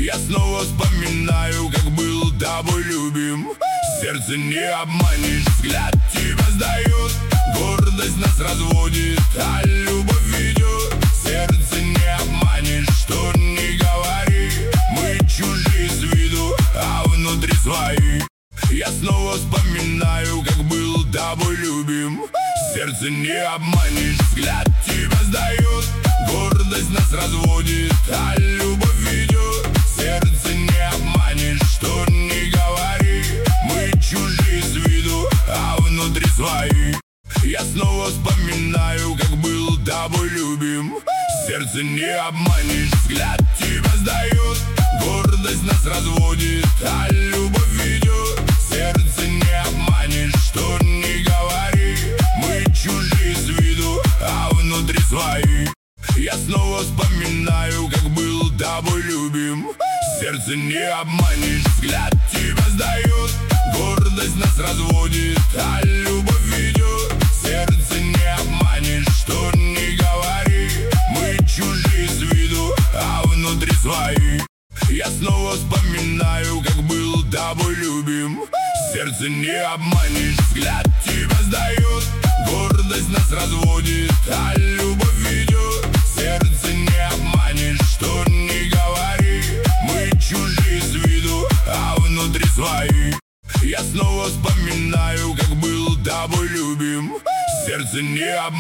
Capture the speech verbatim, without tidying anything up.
Я снова вспоминаю, как был тобой любим. Сердце не обманешь, взгляд тебя сдает. Гордость нас разводит, а любовь ведет. Сердце не обманешь, что не говори. Мы чужие с виду, а внутри свои. Я снова вспоминаю, как был тобой любим. Сердце не обманешь, взгляд тебя сдает. Гордость нас разводит, а любовь ведет. Сердце не обманешь, что не говори. Мы чужие с виду, а внутри свои. Я снова вспоминаю, как был тобой любим. Сердце не обманешь, взгляд тебя сдает. Гордость нас разводит, а любовь ведет. Сердце не обманешь, что не говори. Мы чужие с виду, а внутри свои. Я снова вспоминаю, как был тобой любим. Сердце не обманешь, взгляд тебя сдает. Гордость нас разводит, а любовь ведет. Сердце не обманешь, что не говори. Мы чужие с виду, а внутри свои. Я снова вспоминаю, как был тобой любим. Сердце не обманешь, взгляд тебя сдает. Гордость нас разводит, а любовь ведет. Сердце не обманешь, что не говори. Мы чужие с виду, а внутри свои. Я снова вспоминаю, как был тобой любим. Сердце не обманешь.